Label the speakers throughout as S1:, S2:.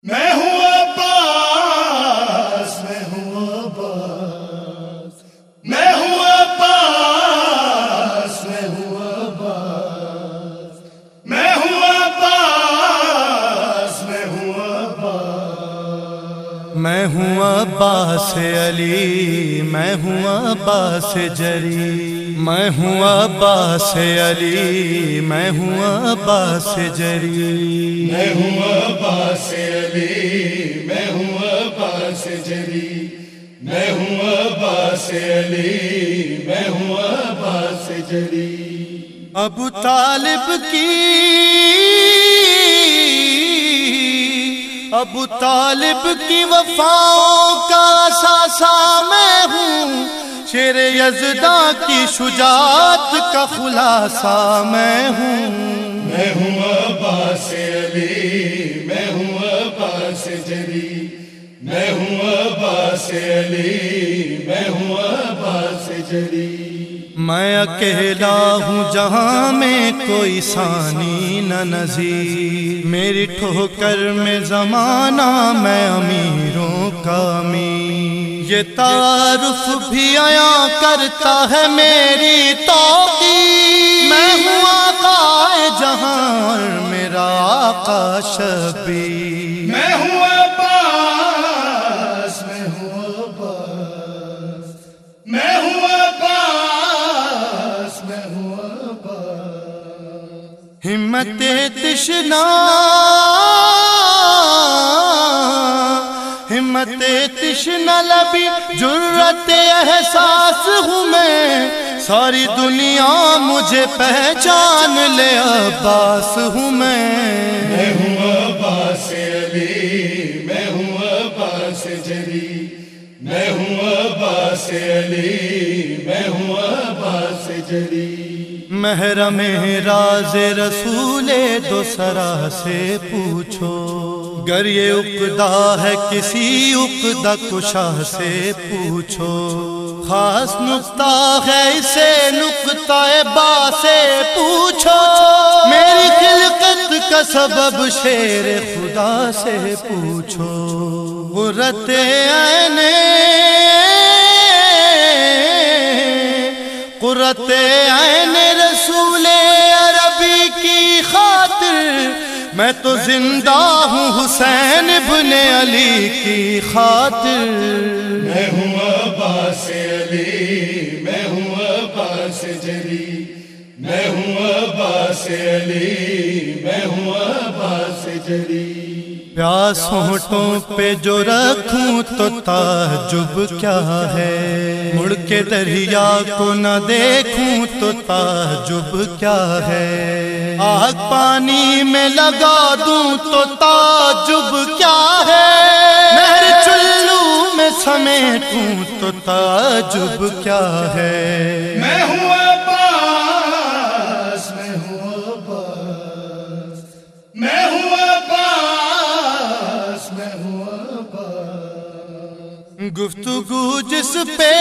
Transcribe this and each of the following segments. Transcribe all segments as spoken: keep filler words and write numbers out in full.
S1: میں ہوں عباس، میں ہوں عباس، میں ہوں عباس، میں ہوں عباس، میں ہوں عباس، میں ہوں عباس،
S2: میں ہوں عباس علی، میں ہوں عباس جری، میں ہوں عباس علی، میں ہوں عباس جری،
S1: میں ہوں عباس علی، میں ہوں عباس جری، میں ہوں عباس علی، میں ہوں عباس جری۔
S2: ابو طالب کی ابو طالب کی وفاؤں کا اثاثہ میں ہوں، شیر یزداں کی شجاعت کا خلاصہ میں ہوں۔
S1: میں ہوں عباس علی، میں ہوں عباس جری، میں ہوں عباس علی، میں ہوں عباس جری۔
S2: میں اکیلا ہوں جہاں میں کوئی ثانی نہ نظیر، میری ٹھوکر میں زمانہ میں امیروں کا امیر، یہ تعارف بھی عیاں کرتا ہے میری توقیر، میں ہوں آقا جہاں اور میرا آقا شبیر۔
S1: میں ہوں عباس، میں ہوں عباس، میں ہوں عباس، میں ہوں عباس۔
S2: ہمت تشنا ہمت تشنا لبی جرت احساس ہوں میں، ساری دنیا مجھے پہچان لے عباس ہوں میں۔
S1: میں ہوں عباس علی، میں ہوں عباس جری، میں ہوں عباس علی، میں ہوں عباس جری۔
S2: محرم راز رسول دو سرا سے پوچھو، گر یہ عقدہ ہے کسی عقدہ کشا سے پوچھو، خاص نقطہ ہے اسے نقطہ با سے پوچھو، میری خلقت کا سبب شیر خدا سے پوچھو، قرۃ عین قرۃ عین رسول عربی کی خاطر، میں تو زندہ ہوں حسین ابن علی کی خاطر۔
S1: میں ہوں عباس علی، میں ہوں عباس جری، میں ہوں عباس علی، میں ہوں عباس جری۔
S2: پیاس ہونٹوں پہ جو رکھوں تو تعجب کیا ہے، مڑ کے دریا کو نہ دیکھوں تو تعجب کیا ہے، آگ پانی میں لگا دوں تو تعجب کیا ہے، نہر چلو میں سمیٹوں تو تعجب کیا ہے۔
S1: میں ہوں عباس، میں ہوں عباس، میں ہوں عباس، میں ہوں عباس۔
S2: گفتگو جس پہ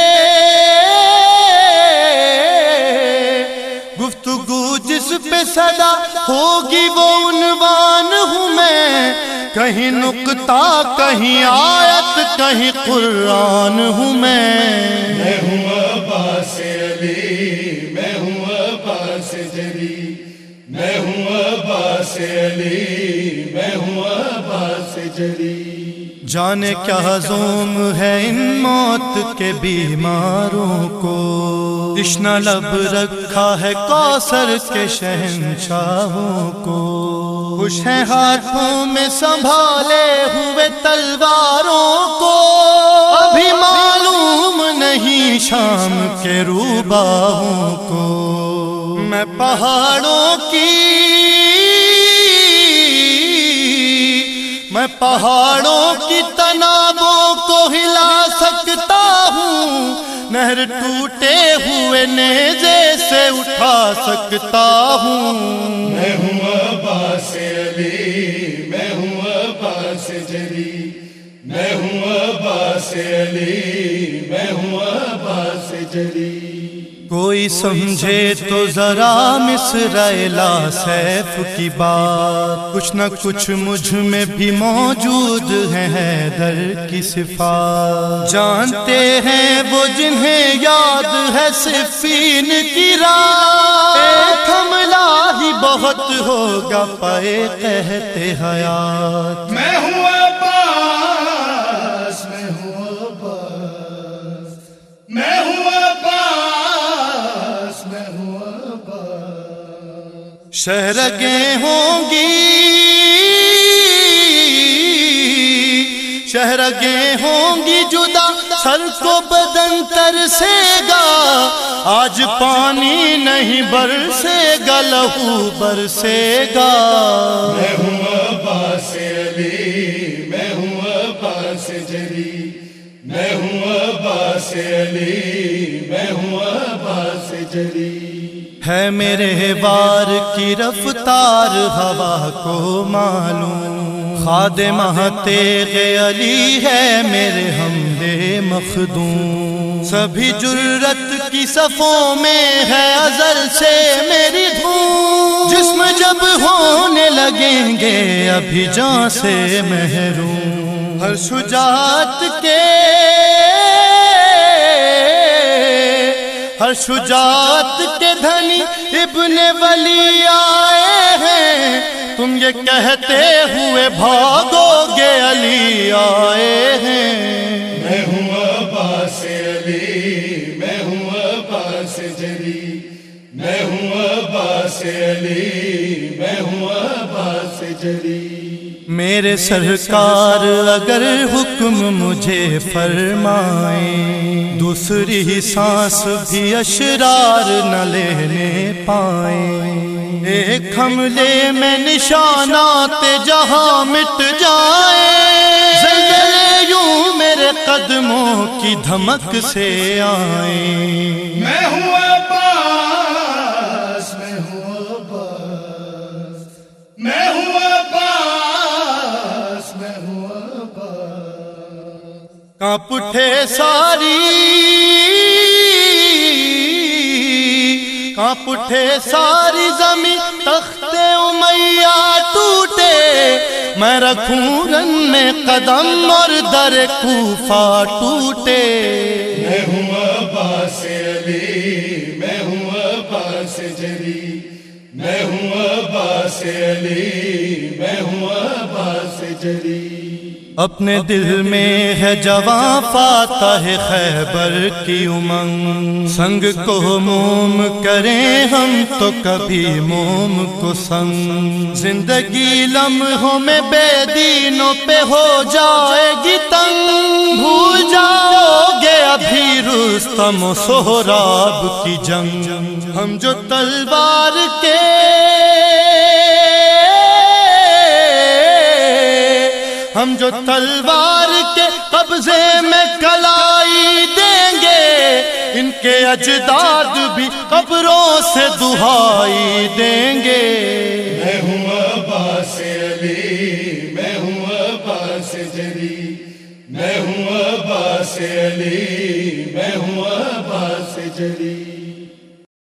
S2: گفتگو جس پہ صدا ہوگی وہ عنوان ہوں میں، کہیں نقطہ کہیں آیت کہیں قرآن ہوں میں۔
S1: میں ہوں عباس علی، میں ہوں عباس جری، میں ہوں عباس علی، میں ہوں عباس جری۔
S2: جانے کیا زوم ہے ان موت کے بیماروں کو، تشنا لب رکھا ہے کوثر کے شہنشاہوں کو، خوش ہیں ہاتھوں میں سنبھالے ہوئے تلواروں کو، ابھی معلوم نہیں شام کے روباہوں کو، میں پہاڑوں کی میں پہاڑوں کی تنابوں کو ہلا سکتا ہوں، نہر ٹوٹے ہوئے نیزے سے اٹھا سکتا ہوں۔
S1: میں ہوں عباس علی، میں ہوں عباس جری، میں ہوں عباس علی، میں ہوں عباس جری۔
S2: کوئی سمجھے تو ذرا مصرع سیف کی بات، کچھ نہ کچھ مجھ میں بھی موجود ہے حیدر کی صفات۔ جانتے ہیں وہ جنہیں یاد ہے صفین کی رات، ایک حملہ ہی بہت ہوگا پائے کہتے حیات۔
S1: میں ہوں عباس، میں ہوں عباس، میں ہوں عباس، میں ہوں عباس۔
S2: شہرگیں ہوں گی، شہرگیں ہوں گی جدا، سر کو بدن ترسے گا، آج پانی نہیں برسے گا، لہو برسے گا۔
S1: میں ہوں عباس علی، میں ہوں عباس جری، میں ہوں عباس علی، میں ہوں عباس جری۔
S2: ہے میرے وار کی رفتار ہوا کو معلوم، خادمہ تیغ علی ہے میرے حملے مخدوم، سبھی جرت کی صفوں میں ہے ازل سے میری دھوم، جسم جب ہونے لگیں گے ابھی جان سے محروم، ہر شجاعت کے ہر شجاعت کے دھنی ابن ولی آئے ہیں، تم یہ کہتے ہوئے بھاگو گے علی آئے ہیں۔
S1: میں ہوں عباس علی، میں ہوں عباس جری، میں ہوں عباس علی، میں ہوں عباس جری۔
S2: میرے سرکار اگر حکم مجھے فرمائیں، دوسری سانس بھی اشرار نہ لینے پائیں، ایک حملے میں نشانات جہاں مٹ جائیں، زلزلے یوں میرے قدموں کی دھمک سے آئیں۔
S1: میں ہوں عباس، میں ہوں عباس، میں ہوں عباس، میں ہوں عباس۔
S2: کانپ اٹھے ساری کانپ اٹھے ساری زمین، تخت امیہ ٹوٹے، میں رکھوں رن میں قدم اور در کوفہ ٹوٹے۔
S1: میں ہوں عباس علی، میں ہوں عباس جری، میں ہوں عباس علی، میں ہوں عباس جری۔
S2: اپنے دل میں ہے جواں فاتح خیبر کی امنگ، سنگ کو موم کریں ہم تو کبھی موم کو سنگ، زندگی لمحوں میں بے دینوں پہ ہو جائے گی تنگ، بھول جاؤ گے ابھی رستم و سہراب کی جنگ، ہم جو تلوار کے ہم جو تلوار کے قبضے میں کلائی دیں گے، ان کے اجداد بھی قبروں سے دہائی دیں گے۔
S1: میں ہوں عباس علی، میں ہوں عباس جری، میں ہوں عباس علی، میں ہوں عباس جری۔